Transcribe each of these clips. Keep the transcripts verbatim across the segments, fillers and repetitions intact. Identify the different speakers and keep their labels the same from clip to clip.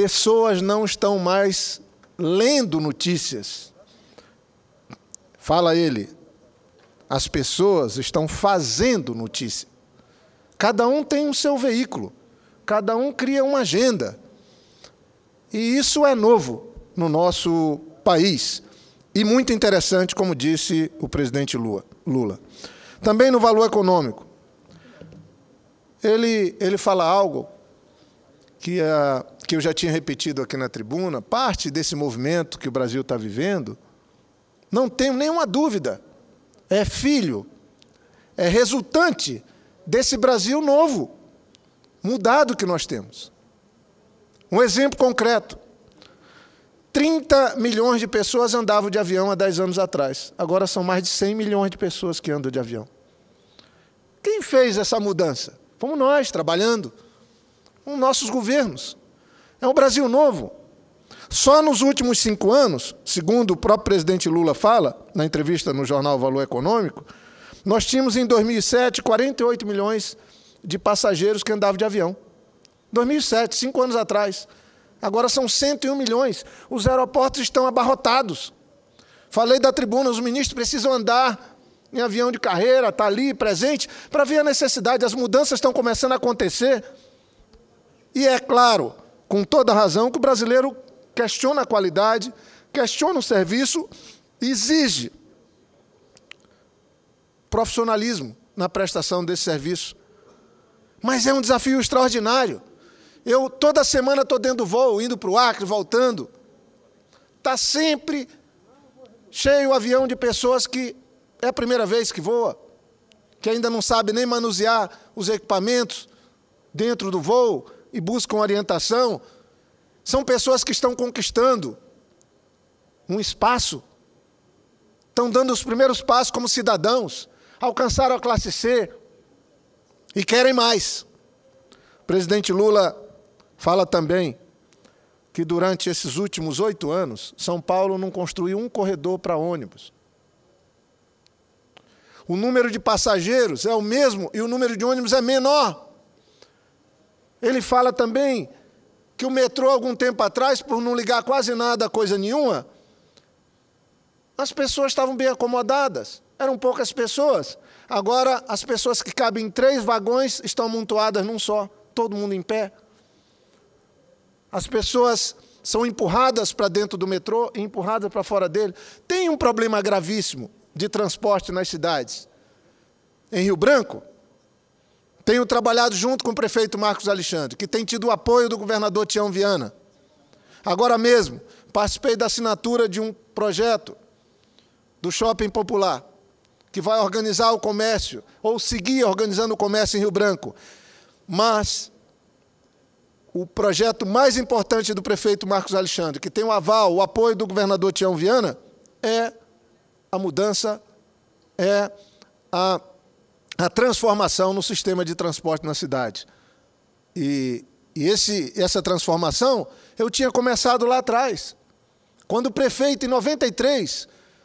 Speaker 1: pessoas não estão mais lendo notícias. Fala ele, as pessoas estão fazendo notícia. Cada um tem o seu veículo, cada um cria uma agenda. E isso é novo no nosso país. E muito interessante, como disse o presidente Lula. Também no valor econômico. Ele, ele fala algo que, a, que eu já tinha repetido aqui na tribuna, parte desse movimento que o Brasil está vivendo, não tenho nenhuma dúvida, é filho, é resultante desse Brasil novo, mudado que nós temos. Um exemplo concreto, trinta milhões de pessoas andavam de avião há dez anos atrás, agora são mais de cem milhões de pessoas que andam de avião. Quem fez essa mudança? Fomos nós, trabalhando, com nossos governos. É um Brasil novo. Só nos últimos cinco anos, segundo o próprio presidente Lula fala, na entrevista no jornal Valor Econômico, nós tínhamos em dois mil e sete quarenta e oito milhões de passageiros que andavam de avião. dois mil e sete, cinco anos atrás. Agora são cento e um milhões. Os aeroportos estão abarrotados. Falei da tribuna, os ministros precisam andar em avião de carreira, estar ali presente, para ver a necessidade. As mudanças estão começando a acontecer. E é claro, com toda razão, que o brasileiro questiona a qualidade, questiona o serviço, exige profissionalismo na prestação desse serviço. Mas é um desafio extraordinário. Eu, toda semana, estou dentro do voo, indo para o Acre, voltando. Está sempre cheio o avião de pessoas que é a primeira vez que voa, que ainda não sabe nem manusear os equipamentos dentro do voo e buscam orientação. São pessoas que estão conquistando um espaço, estão dando os primeiros passos como cidadãos, alcançaram a classe C e querem mais. O presidente Lula fala também que durante esses últimos oito anos, São Paulo não construiu um corredor para ônibus. O número de passageiros é o mesmo e o número de ônibus é menor. Ele fala também que o metrô, algum tempo atrás, por não ligar quase nada a coisa nenhuma, as pessoas estavam bem acomodadas, eram poucas pessoas. Agora, as pessoas que cabem em três vagões estão amontoadas num só, todo mundo em pé. As pessoas são empurradas para dentro do metrô e empurradas para fora dele. Tem um problema gravíssimo de transporte nas cidades. Em Rio Branco, tenho trabalhado junto com o prefeito Marcos Alexandre, que tem tido o apoio do governador Tião Viana. Agora mesmo, participei da assinatura de um projeto do Shopping Popular, que vai organizar o comércio, ou seguir organizando o comércio em Rio Branco. Mas o projeto mais importante do prefeito Marcos Alexandre, que tem o aval, o apoio do governador Tião Viana, é a mudança, é a a transformação no sistema de transporte na cidade. E, e esse, essa transformação eu tinha começado lá atrás. Quando o prefeito, em noventa e três,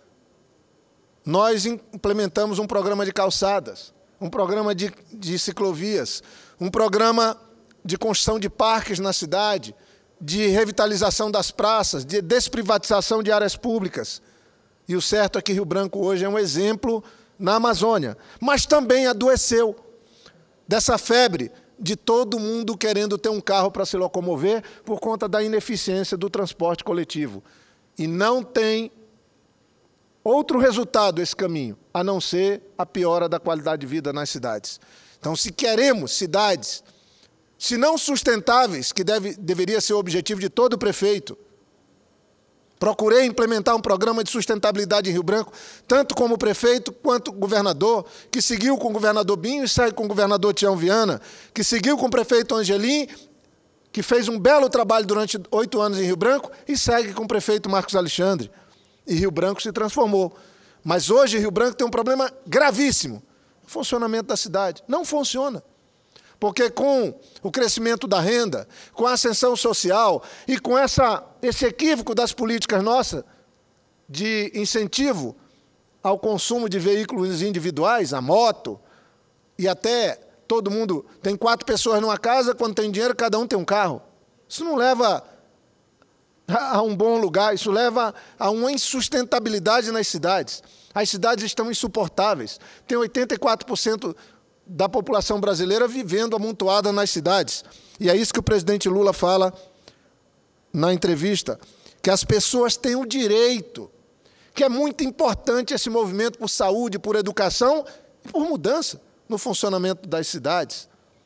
Speaker 1: nós implementamos um programa de calçadas, um programa de, de ciclovias, um programa de construção de parques na cidade, de revitalização das praças, de desprivatização de áreas públicas. E o certo é que Rio Branco hoje é um exemplo na Amazônia, mas também adoeceu dessa febre de todo mundo querendo ter um carro para se locomover por conta da ineficiência do transporte coletivo. E não tem outro resultado esse caminho, a não ser a piora da qualidade de vida nas cidades. Então, se queremos cidades, se não sustentáveis, que deve, deveria ser o objetivo de todo prefeito, procurei implementar um programa de sustentabilidade em Rio Branco, tanto como prefeito quanto governador, que seguiu com o governador Binho e segue com o governador Tião Viana, que seguiu com o prefeito Angelim, que fez um belo trabalho durante oito anos em Rio Branco, e segue com o prefeito Marcos Alexandre. E Rio Branco se transformou. Mas hoje Rio Branco tem um problema gravíssimo, o funcionamento da cidade. Não funciona. Porque com o crescimento da renda, com a ascensão social e com essa, esse equívoco das políticas nossas de incentivo ao consumo de veículos individuais, a moto, e até todo mundo tem quatro pessoas numa casa, quando tem dinheiro, cada um tem um carro. Isso não leva a um bom lugar, isso leva a uma insustentabilidade nas cidades. As cidades estão insuportáveis. Tem oitenta e quatro por cento da população brasileira vivendo amontoada nas cidades. E é isso que o presidente Lula fala na entrevista, que as pessoas têm o direito, que é muito importante esse movimento por saúde, por educação e por mudança no funcionamento das cidades.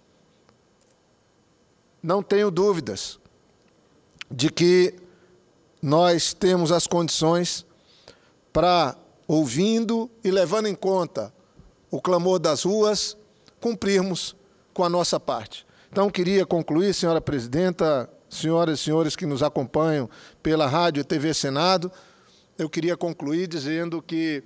Speaker 1: Não tenho dúvidas de que nós temos as condições para, ouvindo e levando em conta o clamor das ruas, cumprirmos com a nossa parte. Então, queria concluir, senhora presidenta, senhoras e senhores que nos acompanham pela Rádio e T V Senado, eu queria concluir dizendo que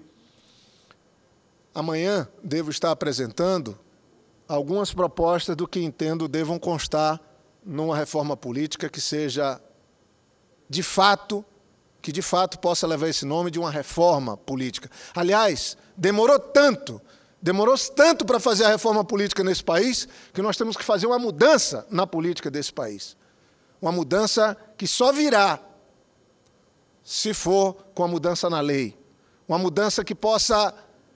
Speaker 1: amanhã devo estar apresentando algumas propostas do que entendo devam constar numa reforma política que seja, de fato, que de fato possa levar esse nome de uma reforma política. Aliás, demorou tanto, demorou tanto para fazer a reforma política nesse país, que nós temos que fazer uma mudança na política desse país. Uma mudança que só virá se for com a mudança na lei. Uma mudança que possa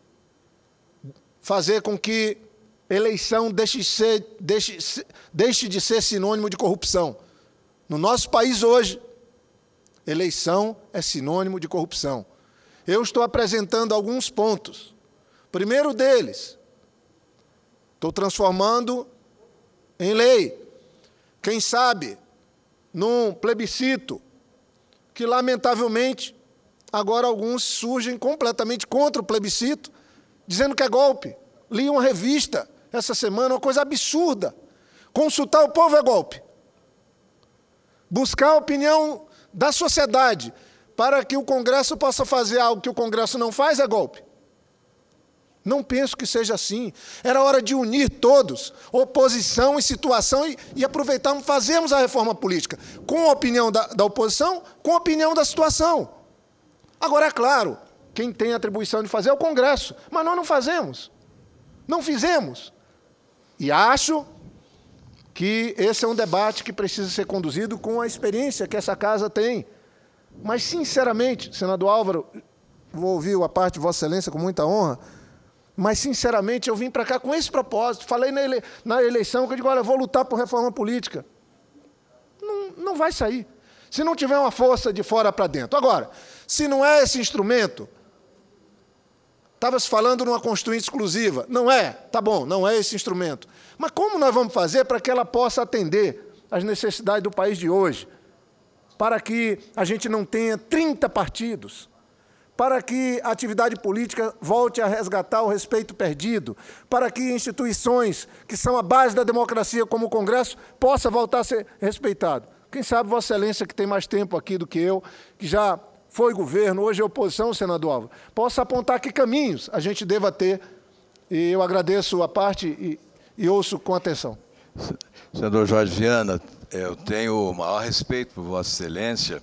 Speaker 1: fazer com que eleição deixe de ser, deixe, deixe de ser sinônimo de corrupção. No nosso país hoje, eleição é sinônimo de corrupção. Eu estou apresentando alguns pontos. Primeiro deles, estou transformando em lei. Quem sabe, num plebiscito, que, lamentavelmente, agora alguns surgem completamente contra o plebiscito, dizendo que é golpe. Li uma revista essa semana, uma coisa absurda. Consultar o povo é golpe. Buscar a opinião da sociedade para que o Congresso possa fazer algo que o Congresso não faz é golpe. Não penso que seja assim. Era hora de unir todos, oposição e situação, e, e aproveitarmos, fazermos a reforma política com a opinião da, da oposição, com a opinião da situação. Agora, é claro, quem tem a atribuição de fazer é o Congresso, mas nós não fazemos. Não fizemos. E acho que esse é um debate que precisa ser conduzido com a experiência que essa casa tem. Mas, sinceramente, senador Álvaro, vou ouvir a parte de Vossa Excelência com muita honra, mas, sinceramente, eu vim para cá com esse propósito. Falei na, ele, na eleição que eu digo, olha, eu vou lutar por reforma política. Não, não vai sair. Se não tiver uma força de fora para dentro. Agora, se não é esse instrumento, estava se falando numa Constituinte exclusiva. Não é, tá bom, não é esse instrumento. Mas como nós vamos fazer para que ela possa atender às necessidades do país de hoje? Para que a gente não tenha trinta partidos, para que a atividade política volte a resgatar o respeito perdido, para que instituições que são a base da democracia, como o Congresso, possa voltar a ser respeitado. Quem sabe Vossa Excelência, que tem mais tempo aqui do que eu, que já foi governo, hoje é oposição, senador Álvaro, possa apontar que caminhos a gente deva ter, e eu agradeço a parte e, e ouço com atenção.
Speaker 2: Senador Jorge Viana, eu tenho o maior respeito por Vossa Excelência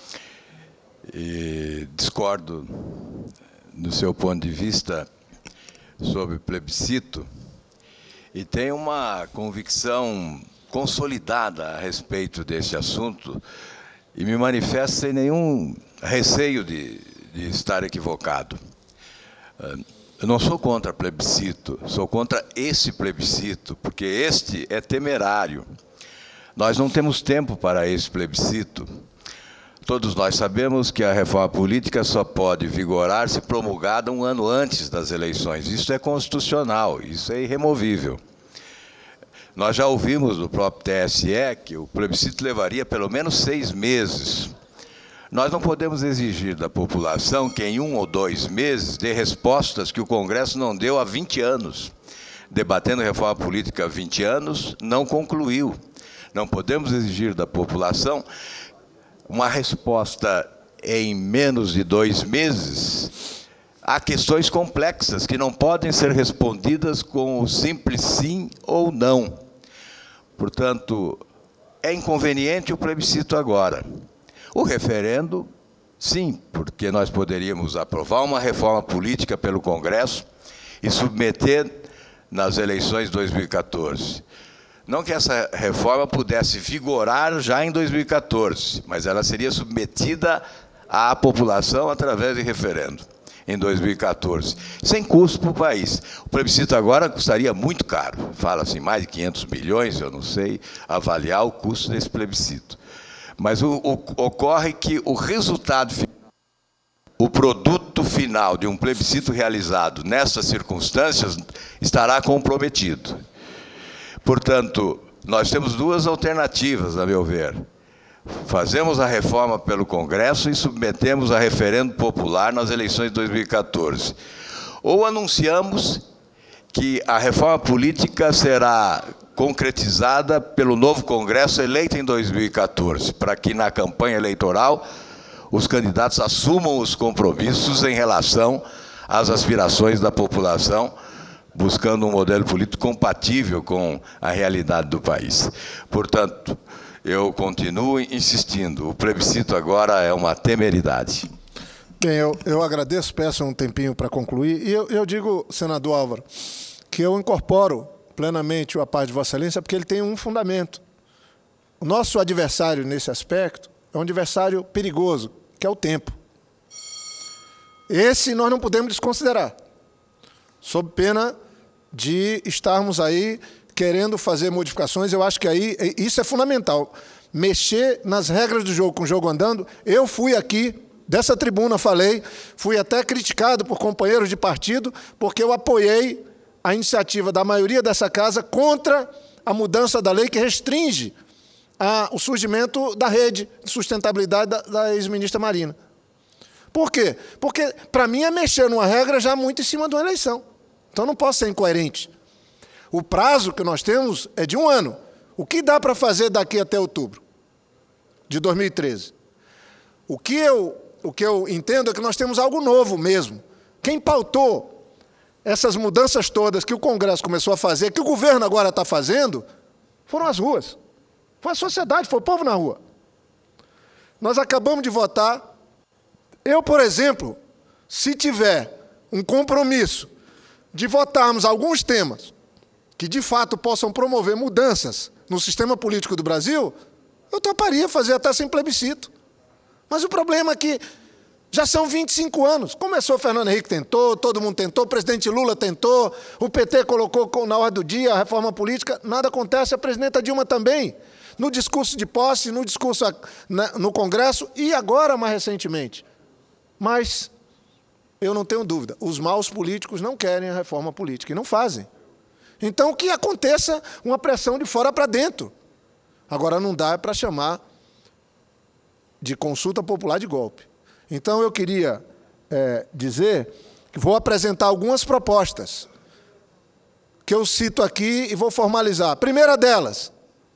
Speaker 2: e discordo do seu ponto de vista sobre plebiscito e tenho uma convicção consolidada a respeito desse assunto e me manifesto sem nenhum receio de, de estar equivocado. Eu não sou contra plebiscito, sou contra esse plebiscito, porque este é temerário. Nós não temos tempo para esse plebiscito. Todos nós sabemos que a reforma política só pode vigorar se promulgada um ano antes das eleições. Isso é constitucional, isso é irremovível. Nós já ouvimos do próprio T S E que o plebiscito levaria pelo menos seis meses. Nós não podemos exigir da população que em um ou dois meses dê respostas que o Congresso não deu há vinte anos. Debatendo reforma política há vinte anos, não concluiu. Não podemos exigir da população uma resposta em menos de dois meses a questões complexas que não podem ser respondidas com o simples sim ou não. Portanto, é inconveniente o plebiscito agora. O referendo, sim, porque nós poderíamos aprovar uma reforma política pelo Congresso e submeter nas eleições de dois mil e quatorze. Não que essa reforma pudesse vigorar já em dois mil e quatorze, mas ela seria submetida à população através de referendo em dois mil e quatorze, sem custo para o país. O plebiscito agora custaria muito caro, fala-se mais de quinhentos milhões, eu não sei avaliar o custo desse plebiscito. Mas o, o, ocorre que o resultado final, o produto final de um plebiscito realizado nessas circunstâncias estará comprometido. Portanto, nós temos duas alternativas, a meu ver. Fazemos a reforma pelo Congresso e submetemos a referendo popular nas eleições de dois mil e quatorze. Ou anunciamos que a reforma política será concretizada pelo novo Congresso eleito em dois mil e quatorze, para que na campanha eleitoral os candidatos assumam os compromissos em relação às aspirações da população, buscando um modelo político compatível com a realidade do país. Portanto, eu continuo insistindo, o plebiscito agora é uma temeridade.
Speaker 1: Bem, eu, eu agradeço, peço um tempinho para concluir, e eu, eu digo, senador Álvaro, que eu incorporo plenamente o a paz de Vossa Excelência, porque ele tem um fundamento. O nosso adversário nesse aspecto é um adversário perigoso, que é o tempo. Esse nós não podemos desconsiderar, sob pena de estarmos aí querendo fazer modificações. Eu acho que aí isso é fundamental. Mexer nas regras do jogo com o jogo andando. Eu fui aqui, dessa tribuna falei, fui até criticado por companheiros de partido, porque eu apoiei a iniciativa da maioria dessa casa contra a mudança da lei que restringe a, o surgimento da rede de sustentabilidade da, da ex-ministra Marina. Por quê? Porque, para mim, é mexer numa regra já muito em cima de uma eleição. Então, não posso ser incoerente. O prazo que nós temos é de um ano. O que dá para fazer daqui até outubro de dois mil e treze? O que eu, o que eu entendo é que nós temos algo novo mesmo. Quem pautou essas mudanças todas que o Congresso começou a fazer, que o governo agora está fazendo, foram as ruas. Foi a sociedade, foi o povo na rua. Nós acabamos de votar. Eu, por exemplo, se tiver um compromisso de votarmos alguns temas que, de fato, possam promover mudanças no sistema político do Brasil, eu toparia fazer até sem plebiscito. Mas o problema é que já são vinte e cinco anos. Começou o Fernando Henrique, tentou, todo mundo tentou, o presidente Lula tentou, o P T colocou na ordem do dia a reforma política, nada acontece, a presidenta Dilma também, no discurso de posse, no discurso no Congresso e agora, mais recentemente. Mas eu não tenho dúvida, os maus políticos não querem a reforma política e não fazem. Então, que aconteça uma pressão de fora para dentro. Agora, não dá para chamar de consulta popular de golpe. Então, eu queria é, dizer que vou apresentar algumas propostas que eu cito aqui e vou formalizar. A primeira delas,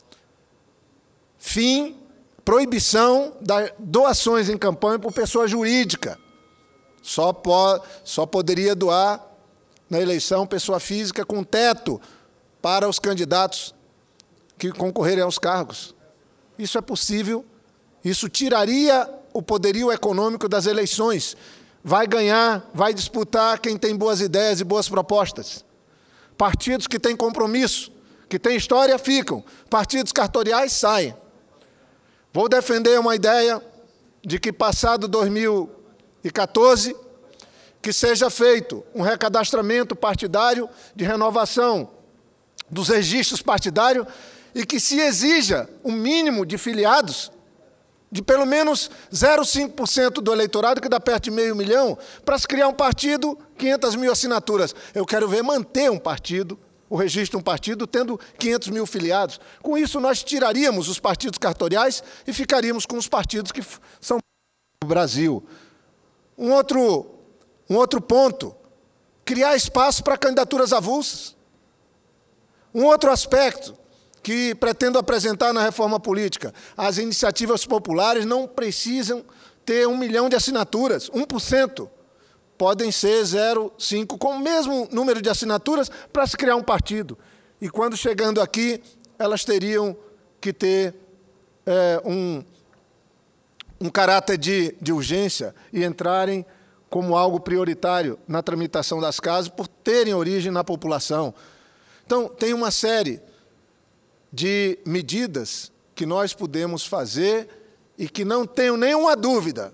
Speaker 1: fim, proibição das doações em campanha por pessoa jurídica. Só, po- só poderia doar na eleição pessoa física com teto para os candidatos que concorrerem aos cargos. Isso é possível, isso tiraria o poderio econômico das eleições. Vai ganhar, vai disputar quem tem boas ideias e boas propostas. Partidos que têm compromisso, que têm história, ficam. Partidos cartoriais saem. Vou defender uma ideia de que, passado dois mil e quatorze, que seja feito um recadastramento partidário de renovação dos registros partidários e que se exija um mínimo de filiados de pelo menos zero vírgula cinco por cento do eleitorado, que dá perto de meio milhão, para se criar um partido, quinhentas mil assinaturas. Eu quero ver manter um partido, o registro de um partido, tendo quinhentos mil filiados. Com isso, nós tiraríamos os partidos cartoriais e ficaríamos com os partidos que são do Brasil. Um outro, um outro ponto, criar espaço para candidaturas avulsas. Um outro aspecto que pretendo apresentar na reforma política, as iniciativas populares não precisam ter um milhão de assinaturas, um por cento. Podem ser zero vírgula cinco, com o mesmo número de assinaturas, para se criar um partido. E quando chegando aqui, elas teriam que ter é, um, um caráter de, de urgência e entrarem como algo prioritário na tramitação das casas, por terem origem na população. Então, tem uma série de medidas que nós podemos fazer e que, não tenho nenhuma dúvida,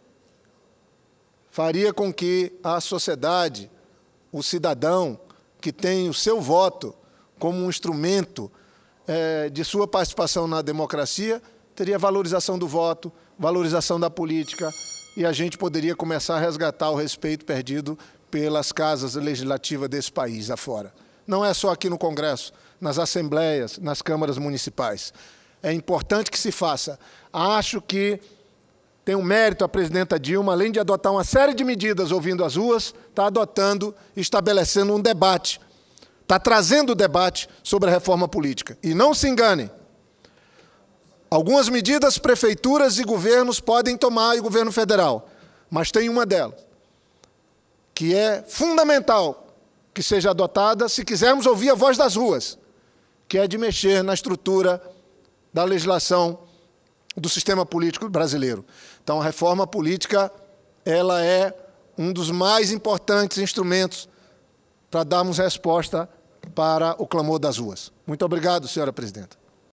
Speaker 1: faria com que a sociedade, o cidadão que tem o seu voto como um instrumento é, de sua participação na democracia, teria valorização do voto, valorização da política, e a gente poderia começar a resgatar o respeito perdido pelas casas legislativas desse país afora. Não é só aqui no Congresso, nas assembleias, nas câmaras municipais. É importante que se faça. Acho que tem um mérito a presidenta Dilma, além de adotar uma série de medidas ouvindo as ruas, está adotando, estabelecendo um debate, está trazendo o debate sobre a reforma política. E não se engane, algumas medidas prefeituras e governos podem tomar, e o governo federal, mas tem uma delas, que é fundamental que seja adotada se quisermos ouvir a voz das ruas, que é de mexer na estrutura da legislação do sistema político brasileiro. Então, a reforma política, ela é um dos mais importantes instrumentos para darmos resposta para o clamor das ruas. Muito obrigado, senhora presidenta.